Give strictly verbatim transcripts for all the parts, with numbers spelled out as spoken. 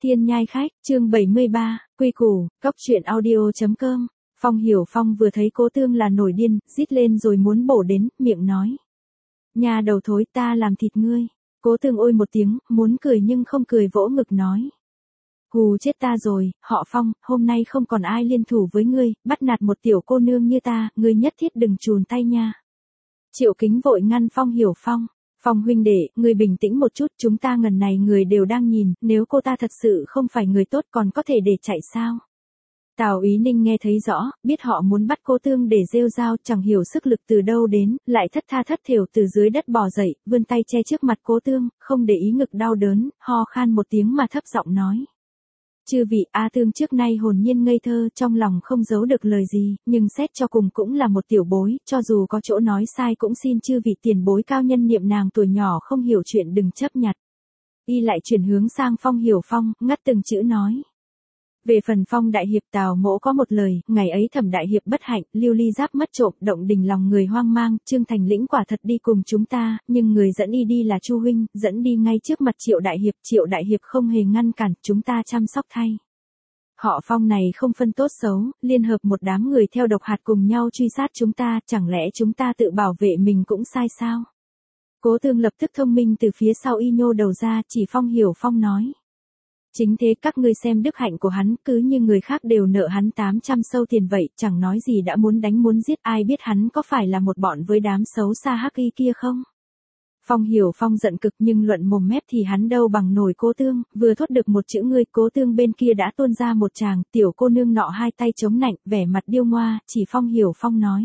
Thiên nhai khách, chương bảy mươi ba, quy củ, cốc truyện audio.com. Phong Hiểu Phong vừa thấy Cố Tương là nổi điên, rít lên rồi muốn bổ đến, miệng nói. Nhà đầu thối, ta làm thịt ngươi. Cố Tương ôi một tiếng, muốn cười nhưng không cười, vỗ ngực nói. Hù chết ta rồi, họ Phong, hôm nay không còn ai liên thủ với ngươi, bắt nạt một tiểu cô nương như ta, ngươi nhất thiết đừng chùn tay nha. Triệu Kính vội ngăn Phong Hiểu Phong. Phong huynh đệ, ngươi bình tĩnh một chút, chúng ta ngần này người đều đang nhìn, nếu cô ta thật sự không phải người tốt còn có thể để chạy sao? Tào Ý Ninh nghe thấy rõ, biết họ muốn bắt Cố Tương để rêu rao, chẳng hiểu sức lực từ đâu đến, lại thất tha thất thểu từ dưới đất bò dậy, vươn tay che trước mặt Cố Tương, không để ý ngực đau đớn, ho khan một tiếng mà thấp giọng nói. Chư vị, A Tương trước nay hồn nhiên ngây thơ, trong lòng không giấu được lời gì, nhưng xét cho cùng cũng là một tiểu bối, cho dù có chỗ nói sai cũng xin chư vị tiền bối cao nhân niệm nàng tuổi nhỏ không hiểu chuyện đừng chấp nhặt. Y lại chuyển hướng sang Phong Hiểu Phong, ngắt từng chữ nói. Về phần Phong đại hiệp, Tào mỗ có một lời, ngày ấy Thẩm đại hiệp bất hạnh, lưu ly giáp mất trộm, động đình lòng người hoang mang, Trương Thành Lĩnh quả thật đi cùng chúng ta, nhưng người dẫn y đi là Chu huynh, dẫn đi ngay trước mặt Triệu đại hiệp, Triệu đại hiệp không hề ngăn cản, chúng ta chăm sóc thay. Họ Phong này không phân tốt xấu, liên hợp một đám người theo độc hạt cùng nhau truy sát chúng ta, chẳng lẽ chúng ta tự bảo vệ mình cũng sai sao? Cố Tương lập tức thông minh từ phía sau y nhô đầu ra, chỉ Phong Hiểu Phong nói. Chính thế, các ngươi xem đức hạnh của hắn, cứ như người khác đều nợ hắn tám trăm sâu tiền vậy, chẳng nói gì đã muốn đánh muốn giết, ai biết hắn có phải là một bọn với đám xấu xa hắc y kia không? Phong Hiểu Phong giận cực nhưng luận mồm mép thì hắn đâu bằng nổi Cố Tương, vừa thốt được một chữ ngươi, Cố Tương bên kia đã tuôn ra một tràng, tiểu cô nương nọ hai tay chống nạnh, vẻ mặt điêu ngoa, chỉ Phong Hiểu Phong nói.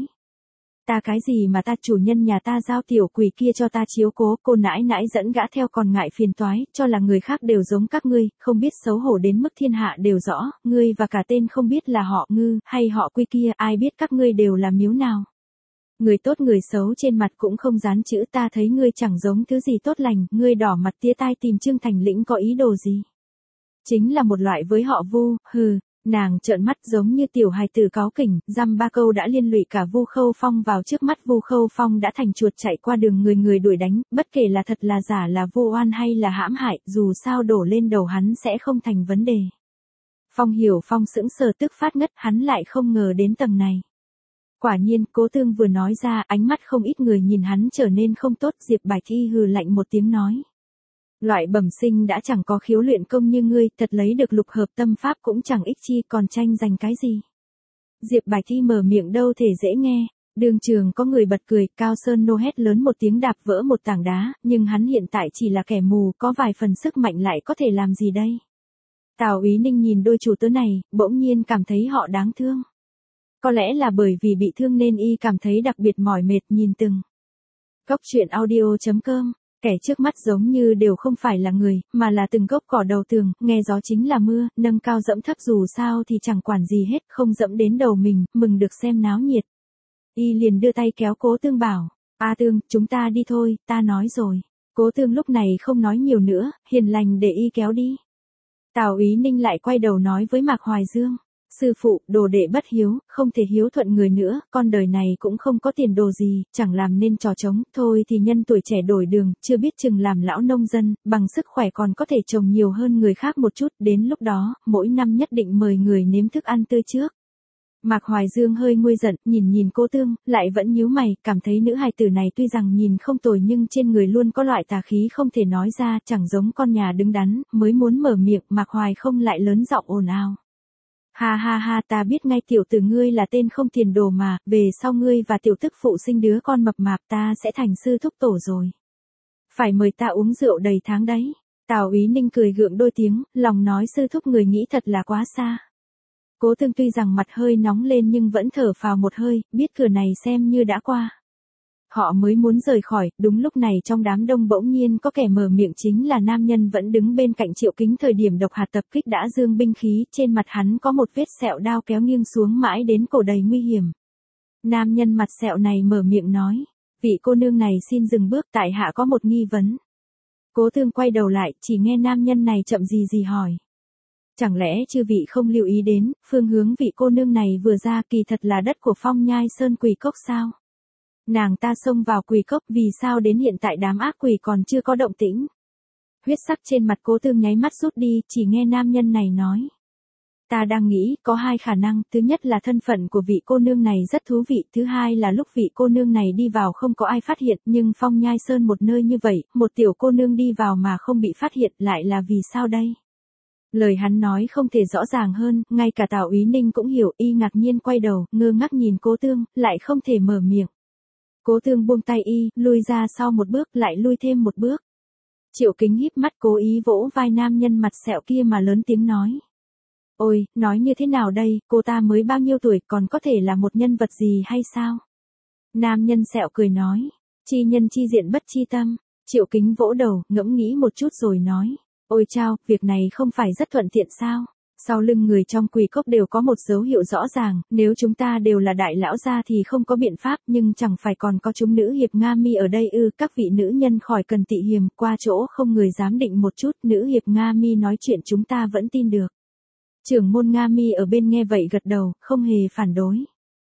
Ta cái gì mà ta, chủ nhân nhà ta giao tiểu quỷ kia cho ta chiếu cố, cô nãi nãi dẫn gã theo còn ngại phiền toái, cho là người khác đều giống các ngươi, không biết xấu hổ đến mức thiên hạ đều rõ, ngươi và cả tên không biết là họ Ngư, hay họ Quy kia, ai biết các ngươi đều là miếu nào. Người tốt người xấu trên mặt cũng không dán chữ, ta thấy ngươi chẳng giống thứ gì tốt lành, ngươi đỏ mặt tía tai tìm Trương Thành Lĩnh có ý đồ gì. Chính là một loại với họ Vu, hừ. Nàng trợn mắt giống như tiểu hài tử cáu kỉnh, dăm ba câu đã liên lụy cả Vu Khâu Phong vào trước mắt. Vu Khâu Phong đã thành chuột chạy qua đường người người đuổi đánh, bất kể là thật là giả, là vu oan hay là hãm hại, dù sao đổ lên đầu hắn sẽ không thành vấn đề. Phong Hiểu Phong sững sờ tức phát ngất, hắn lại không ngờ đến tầng này. Quả nhiên, Cố Tương vừa nói ra, ánh mắt không ít người nhìn hắn trở nên không tốt. Diệp Bạch Y hừ lạnh một tiếng nói. Loại bẩm sinh đã chẳng có khiếu luyện công như ngươi, thật lấy được lục hợp tâm pháp cũng chẳng ích chi, còn tranh giành cái gì. Diệp Bạch Y mở miệng đâu thể dễ nghe, đường trường có người bật cười, Cao Sơn nô hét lớn một tiếng đạp vỡ một tảng đá, nhưng hắn hiện tại chỉ là kẻ mù, có vài phần sức mạnh lại có thể làm gì đây. Tào Ý Ninh nhìn đôi chủ tớ này, bỗng nhiên cảm thấy họ đáng thương. Có lẽ là bởi vì bị thương nên y cảm thấy đặc biệt mỏi mệt nhìn từng. Cốc truyện audio.com. Kẻ trước mắt giống như đều không phải là người, mà là từng gốc cỏ đầu tường, nghe gió chính là mưa, nâng cao dẫm thấp dù sao thì chẳng quản gì hết, không dẫm đến đầu mình, mừng được xem náo nhiệt. Y liền đưa tay kéo Cố Tương bảo, A Tương, chúng ta đi thôi, ta nói rồi. Cố Tương lúc này không nói nhiều nữa, hiền lành để y kéo đi. Tào Ý Ninh lại quay đầu nói với Mạc Hoài Dương. Sư phụ, đồ đệ bất hiếu, không thể hiếu thuận người nữa, con đời này cũng không có tiền đồ gì, chẳng làm nên trò trống, thôi thì nhân tuổi trẻ đổi đường, chưa biết chừng làm lão nông dân, bằng sức khỏe còn có thể trồng nhiều hơn người khác một chút, đến lúc đó, mỗi năm nhất định mời người nếm thức ăn tươi trước. Mạc Hoài Dương hơi nguôi giận, nhìn nhìn Cố Tương, lại vẫn nhíu mày, cảm thấy nữ hài tử này tuy rằng nhìn không tồi nhưng trên người luôn có loại tà khí không thể nói ra, chẳng giống con nhà đứng đắn, mới muốn mở miệng, Mạc Hoài không lại lớn giọng ồn ào. Ha ha ha, ta biết ngay tiểu tử ngươi là tên không tiền đồ mà, về sau ngươi và tiểu tức phụ sinh đứa con mập mạp, ta sẽ thành sư thúc tổ rồi. Phải mời ta uống rượu đầy tháng đấy. Tào Ý Ninh cười gượng đôi tiếng, lòng nói sư thúc người nghĩ thật là quá xa. Cố Tương tuy rằng mặt hơi nóng lên nhưng vẫn thở phào một hơi, biết cửa này xem như đã qua. Họ mới muốn rời khỏi, đúng lúc này trong đám đông bỗng nhiên có kẻ mở miệng, chính là nam nhân vẫn đứng bên cạnh Triệu Kính thời điểm độc hạt tập kích đã giương binh khí, trên mặt hắn có một vết sẹo đao kéo nghiêng xuống mãi đến cổ đầy nguy hiểm. Nam nhân mặt sẹo này mở miệng nói, vị cô nương này xin dừng bước, tại hạ có một nghi vấn. Cố Tương quay đầu lại, chỉ nghe nam nhân này chậm gì gì hỏi. Chẳng lẽ chư vị không lưu ý đến, phương hướng vị cô nương này vừa ra kỳ thật là đất của Phong Nhai Sơn Quỷ Cốc sao? Nàng ta xông vào Quỷ Cốc, vì sao đến hiện tại đám ác quỷ còn chưa có động tĩnh? Huyết sắc trên mặt Cố Tương nháy mắt rút đi, chỉ nghe nam nhân này nói. Ta đang nghĩ, có hai khả năng, thứ nhất là thân phận của vị cô nương này rất thú vị, thứ hai là lúc vị cô nương này đi vào không có ai phát hiện, nhưng Phong Nhai Sơn một nơi như vậy, một tiểu cô nương đi vào mà không bị phát hiện, lại là vì sao đây? Lời hắn nói không thể rõ ràng hơn, ngay cả Tào Úy Ninh cũng hiểu, y ngạc nhiên quay đầu, ngơ ngác nhìn Cố Tương, lại không thể mở miệng. Cố Tương buông tay y, lui ra sau một bước, lại lui thêm một bước. Triệu Kính híp mắt cố ý vỗ vai nam nhân mặt sẹo kia mà lớn tiếng nói. Ôi, nói như thế nào đây, cô ta mới bao nhiêu tuổi, còn có thể là một nhân vật gì hay sao? Nam nhân sẹo cười nói, chi nhân chi diện bất chi tâm. Triệu Kính vỗ đầu, ngẫm nghĩ một chút rồi nói, ôi chao, việc này không phải rất thuận tiện sao? Sau lưng người trong Quỷ Cốc đều có một dấu hiệu rõ ràng, nếu chúng ta đều là đại lão gia thì không có biện pháp, nhưng chẳng phải còn có chúng nữ hiệp Nga Mi ở đây ư? Các vị nữ nhân khỏi cần tị hiềm, qua chỗ không người dám định một chút, nữ hiệp Nga Mi nói chuyện chúng ta vẫn tin được. Trưởng môn Nga Mi ở bên nghe vậy gật đầu, không hề phản đối.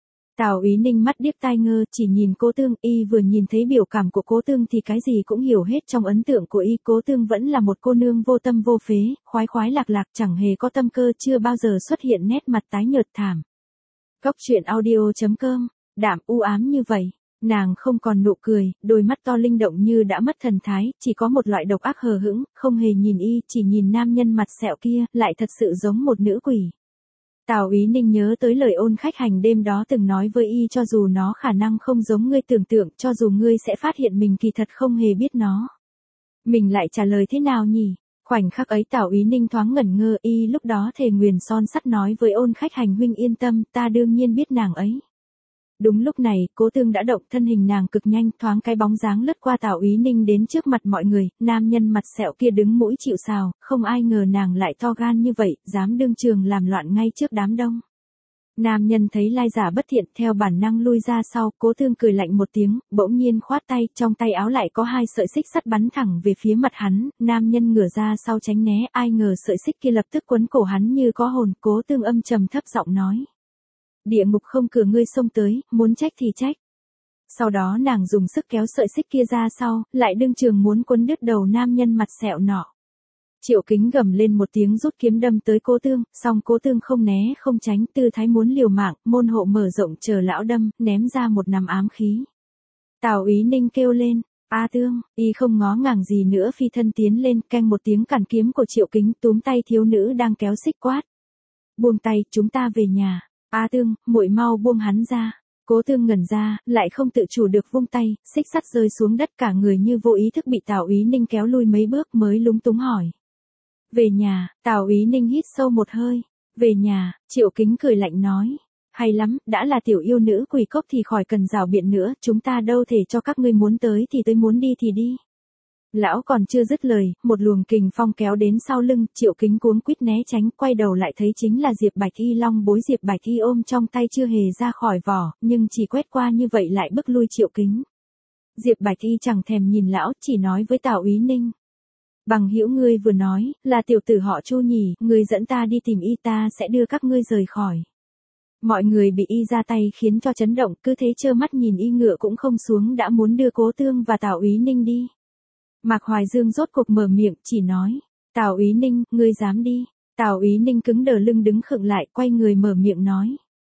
Tào Úy Ninh mắt điếc tai ngơ, chỉ nhìn Cố Tương, y vừa nhìn thấy biểu cảm của Cố Tương thì cái gì cũng hiểu hết. Trong ấn tượng của y, Cố Tương vẫn là một cô nương vô tâm vô phế, khoái khoái lạc lạc, chẳng hề có tâm cơ, chưa bao giờ xuất hiện nét mặt tái nhợt thảm. Góc truyện audio chấm com, đạm u ám như vậy, nàng không còn nụ cười, đôi mắt to linh động như đã mất thần thái, chỉ có một loại độc ác hờ hững, không hề nhìn y, chỉ nhìn nam nhân mặt sẹo kia, lại thật sự giống một nữ quỷ. Tào Úy Ninh nhớ tới lời ôn khách hành đêm đó từng nói với y, cho dù nó khả năng không giống ngươi tưởng tượng, cho dù ngươi sẽ phát hiện mình kỳ thật không hề biết nó. Mình lại trả lời thế nào nhỉ? Khoảnh khắc ấy Tào Úy Ninh thoáng ngẩn ngơ, y lúc đó thề nguyền son sắt nói với ôn khách hành, huynh yên tâm, ta đương nhiên biết nàng ấy. Đúng lúc này, Cố Tương đã động, thân hình nàng cực nhanh, thoáng cái bóng dáng lướt qua Tào Úy Ninh đến trước mặt mọi người, nam nhân mặt sẹo kia đứng mũi chịu sào, không ai ngờ nàng lại to gan như vậy, dám đương trường làm loạn ngay trước đám đông. Nam nhân thấy lai giả bất thiện, theo bản năng lui ra sau, Cố Tương cười lạnh một tiếng, bỗng nhiên khoát tay, trong tay áo lại có hai sợi xích sắt bắn thẳng về phía mặt hắn, nam nhân ngửa ra sau tránh né, ai ngờ sợi xích kia lập tức quấn cổ hắn như có hồn. Cố Tương âm trầm thấp giọng nói. Địa ngục không cửa ngươi xông tới, muốn trách thì trách. Sau đó nàng dùng sức kéo sợi xích kia ra sau, lại đương trường muốn quấn đứt đầu nam nhân mặt sẹo nọ. Triệu Kính gầm lên một tiếng rút kiếm đâm tới Cố Tương, song Cố Tương không né không tránh, tư thái muốn liều mạng, môn hộ mở rộng chờ lão đâm, ném ra một nắm ám khí. Tào Úy Ninh kêu lên, A Tương, y không ngó ngàng gì nữa phi thân tiến lên, canh một tiếng cản kiếm của Triệu Kính, túm tay thiếu nữ đang kéo xích quát. Buông tay, chúng ta về nhà. A Tương, muội mau buông hắn ra. Cố Tương ngẩn ra, lại không tự chủ được vung tay, xích sắt rơi xuống đất, cả người như vô ý thức bị Tào Úy Ninh kéo lui mấy bước mới lúng túng hỏi. Về nhà. Tào Úy Ninh hít sâu một hơi. Về nhà. Triệu Kính cười lạnh nói. Hay lắm, đã là tiểu yêu nữ Quỷ Cốc thì khỏi cần rào biện nữa, chúng ta đâu thể cho các ngươi muốn tới thì tới, muốn đi thì đi. Lão còn chưa dứt lời, một luồng kình phong kéo đến sau lưng, Triệu Kính cuống quýt né tránh, quay đầu lại thấy chính là Diệp Bạch Y. Long bối Diệp Bạch Y ôm trong tay chưa hề ra khỏi vỏ, nhưng chỉ quét qua như vậy lại bức lui Triệu Kính. Diệp Bạch Y chẳng thèm nhìn lão, chỉ nói với Tào Úy Ninh. Bằng hữu ngươi vừa nói, là tiểu tử họ Chu nhỉ, ngươi dẫn ta đi tìm y, ta sẽ đưa các ngươi rời khỏi. Mọi người bị y ra tay khiến cho chấn động, cứ thế trơ mắt nhìn y ngựa cũng không xuống đã muốn đưa Cố Tương và Tào Úy Ninh đi. Mạc Hoài Dương rốt cuộc mở miệng, chỉ nói, Tào Úy Ninh, ngươi dám đi. Tào Úy Ninh cứng đờ lưng đứng khựng lại, quay người mở miệng nói.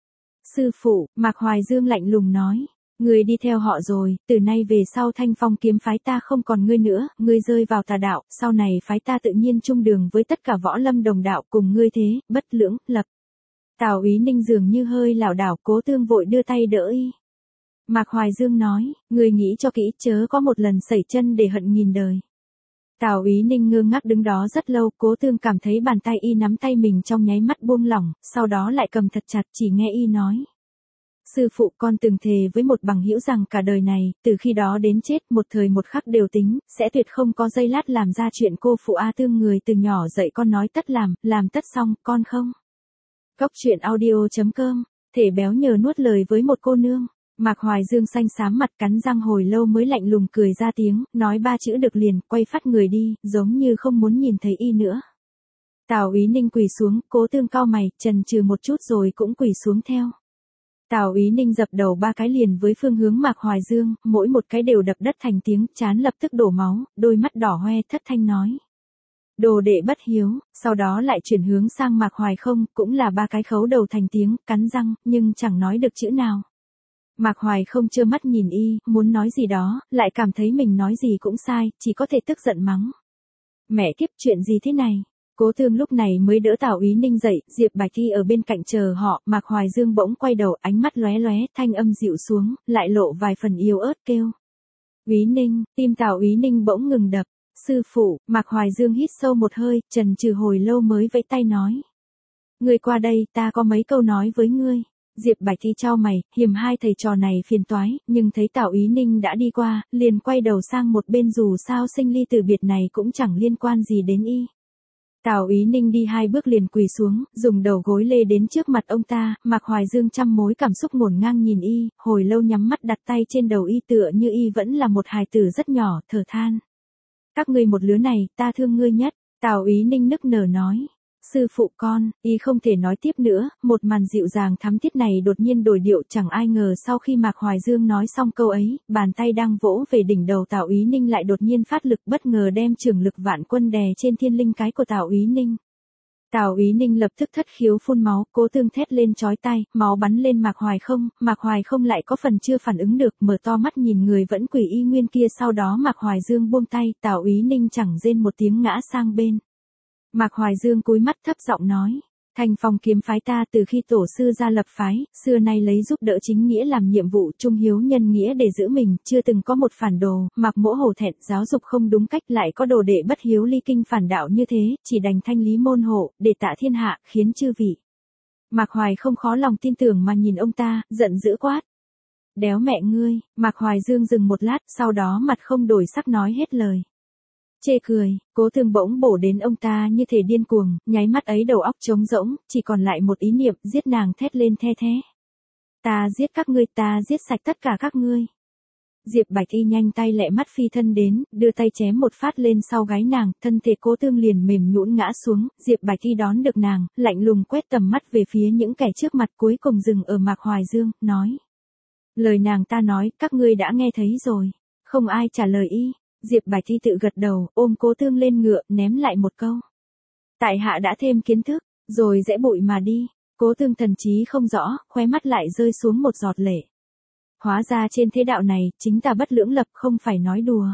Sư phụ, Mạc Hoài Dương lạnh lùng nói, ngươi đi theo họ rồi, từ nay về sau Thanh Phong kiếm phái ta không còn ngươi nữa, ngươi rơi vào tà đạo, sau này phái ta tự nhiên chung đường với tất cả võ lâm đồng đạo cùng ngươi thế, bất lưỡng, lập. Tào Úy Ninh dường như hơi lảo đảo, Cố Tương vội đưa tay đỡ y. Mạc Hoài Dương nói, ngươi nghĩ cho kỹ, chớ có một lần sẩy chân để hận nghìn đời. Tào Úy Ninh ngơ ngác đứng đó rất lâu, Cố Tương cảm thấy bàn tay y nắm tay mình trong nháy mắt buông lỏng, sau đó lại cầm thật chặt, chỉ nghe y nói. Sư phụ, con từng thề với một bằng hữu rằng cả đời này, từ khi đó đến chết, một thời một khắc đều tính, sẽ tuyệt không có giây lát làm ra chuyện cô phụ A Tương. Người từ nhỏ dạy con nói tất làm, làm tất xong, con không. Góc truyện audio chấm com, thể béo nhờ nuốt lời với một cô nương. Mạc Hoài Dương xanh xám mặt, cắn răng hồi lâu mới lạnh lùng cười ra tiếng, nói ba chữ được liền, quay phát người đi, giống như không muốn nhìn thấy y nữa. Tào Úy Ninh quỳ xuống, Cố Tương cau mày, chần chừ một chút rồi cũng quỳ xuống theo. Tào Úy Ninh dập đầu ba cái liền với phương hướng Mạc Hoài Dương, mỗi một cái đều đập đất thành tiếng, trán lập tức đổ máu, đôi mắt đỏ hoe thất thanh nói. Đồ đệ bất hiếu, sau đó lại chuyển hướng sang Mạc Hoài không, cũng là ba cái khấu đầu thành tiếng, cắn răng, nhưng chẳng nói được chữ nào. Mạc Hoài không trơ mắt nhìn y, muốn nói gì đó, lại cảm thấy mình nói gì cũng sai, chỉ có thể tức giận mắng. Mẹ kiếp, chuyện gì thế này? Cố Thương lúc này mới đỡ Tào Úy Ninh dậy, Diệp Bạch Thi ở bên cạnh chờ họ, Mạc Hoài Dương bỗng quay đầu, ánh mắt lóe lóe, thanh âm dịu xuống, lại lộ vài phần yếu ớt kêu. Úy Ninh, tim Tào Úy Ninh bỗng ngừng đập. Sư phụ, Mạc Hoài Dương hít sâu một hơi, chần chừ hồi lâu mới vẫy tay nói. Ngươi qua đây, ta có mấy câu nói với ngươi. Diệp Bạch Thi chau mày, hiềm hai thầy trò này phiền toái, nhưng thấy Tào Úy Ninh đã đi qua, liền quay đầu sang một bên, dù sao sinh ly từ biệt này cũng chẳng liên quan gì đến y. Tào Úy Ninh đi hai bước liền quỳ xuống, dùng đầu gối lê đến trước mặt ông ta, Mạc Hoài Dương trăm mối cảm xúc ngổn ngang nhìn y, hồi lâu nhắm mắt đặt tay trên đầu y tựa như y vẫn là một hài tử rất nhỏ, thở than. Các ngươi một lứa này, ta thương ngươi nhất, Tào Úy Ninh nức nở nói. Sư phụ con, y không thể nói tiếp nữa, một màn dịu dàng thắm thiết này đột nhiên đổi điệu, chẳng ai ngờ sau khi Mạc Hoài Dương nói xong câu ấy, bàn tay đang vỗ về đỉnh đầu Tào Úy Ninh lại đột nhiên phát lực, bất ngờ đem trường lực vạn quân đè trên thiên linh cái của Tào Úy Ninh. Tào Úy Ninh lập tức thất khiếu phun máu, Cố Thương thét lên chói tai, máu bắn lên Mạc Hoài không, Mạc Hoài không lại có phần chưa phản ứng được, mở to mắt nhìn người vẫn quỷ y nguyên kia, sau đó Mạc Hoài Dương buông tay, Tào Úy Ninh chẳng rên một tiếng ngã sang bên. Mạc Hoài Dương cúi mắt thấp giọng nói, Thành Phong kiếm phái ta từ khi tổ sư ra lập phái, xưa nay lấy giúp đỡ chính nghĩa làm nhiệm vụ, trung hiếu nhân nghĩa để giữ mình, chưa từng có một phản đồ, Mạc Mỗ hổ thẹn, giáo dục không đúng cách, lại có đồ đệ bất hiếu ly kinh phản đạo như thế, chỉ đành thanh lý môn hộ, để tạ thiên hạ, khiến chư vị. Mạc Hoài không khó lòng tin tưởng mà nhìn ông ta, giận dữ quát. Đéo mẹ ngươi, Mạc Hoài Dương dừng một lát, sau đó mặt không đổi sắc nói hết lời. Chê cười, Cố Thương bỗng bổ đến ông ta như thể điên cuồng, nháy mắt ấy đầu óc trống rỗng, chỉ còn lại một ý niệm, giết nàng, thét lên the thé. Ta giết các ngươi, ta giết sạch tất cả các ngươi. Diệp Bạch Y nhanh tay lẹ mắt phi thân đến, đưa tay chém một phát lên sau gáy nàng, thân thể Cố Thương liền mềm nhũn ngã xuống, Diệp Bạch Y đón được nàng, lạnh lùng quét tầm mắt về phía những kẻ trước mặt, cuối cùng dừng ở Mạc Hoài Dương, nói. Lời nàng ta nói, các ngươi đã nghe thấy rồi. Không ai trả lời y. Diệp Bạch Thi tự gật đầu, ôm Cố Thương lên ngựa, ném lại một câu. Tại hạ đã thêm kiến thức, rồi rẽ bụi mà đi. Cố Thương thần trí không rõ, khóe mắt lại rơi xuống một giọt lệ. Hóa ra trên thế đạo này, chính tà bất lưỡng lập, không phải nói đùa.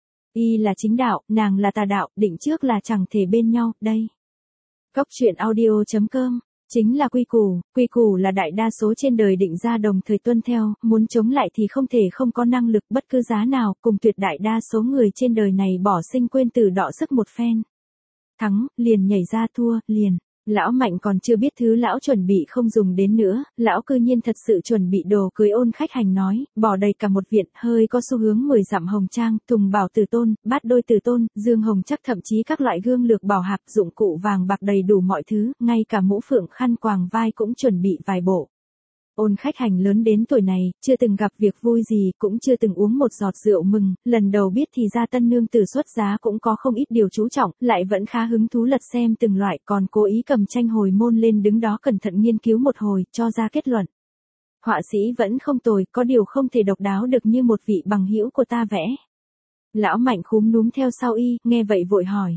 Y là chính đạo, nàng là tà đạo, định trước là chẳng thể bên nhau, đây. Cốc truyện audio chấm com. Chính là quy củ, quy củ là đại đa số trên đời định ra đồng thời tuân theo, muốn chống lại thì không thể không có năng lực bất cứ giá nào, cùng tuyệt đại đa số người trên đời này bỏ sinh quên tử đọ sức một phen. Thắng, liền nhảy ra, thua, liền. Lão Mạnh còn chưa biết thứ lão chuẩn bị không dùng đến nữa, lão cư nhiên thật sự chuẩn bị đồ cưới Ôn Khách Hành nói, bỏ đầy cả một viện, hơi có xu hướng mười dặm hồng trang, Tùng Bảo Tử Tôn, Bát Đôi Tử Tôn, Dương Hồng Chắc, thậm chí các loại gương lược bảo hạp, dụng cụ vàng bạc đầy đủ mọi thứ, ngay cả mũ phượng khăn quàng vai cũng chuẩn bị vài bộ. Ôn Khách Hành lớn đến tuổi này, chưa từng gặp việc vui gì, cũng chưa từng uống một giọt rượu mừng, lần đầu biết thì ra tân nương tử xuất giá cũng có không ít điều chú trọng, lại vẫn khá hứng thú lật xem từng loại, còn cố ý cầm tranh hồi môn lên đứng đó cẩn thận nghiên cứu một hồi, cho ra kết luận. Họa sĩ vẫn không tồi, có điều không thể độc đáo được như một vị bằng hữu của ta vẽ. Lão Mạnh khúm núm theo sau y, nghe vậy vội hỏi.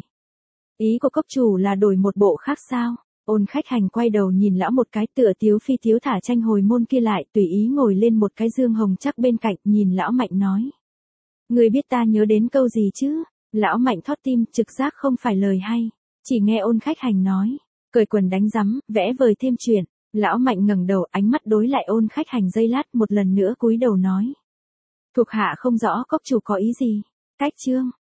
Ý của cốc chủ là đổi một bộ khác sao? Ôn Khách Hành quay đầu nhìn lão một cái, tựa tiếu phi tiếu thả tranh hồi môn kia lại, tùy ý ngồi lên một cái Dương Hồng Chắc bên cạnh, nhìn lão Mạnh nói. Người biết ta nhớ đến câu gì chứ? Lão Mạnh thót tim, trực giác không phải lời hay. Chỉ nghe Ôn Khách Hành nói. Cởi quần đánh rắm, vẽ vời thêm chuyện. Lão Mạnh ngẩng đầu, ánh mắt đối lại Ôn Khách Hành giây lát, một lần nữa cúi đầu nói. Thuộc hạ không rõ cốc chủ có ý gì. Cách chương.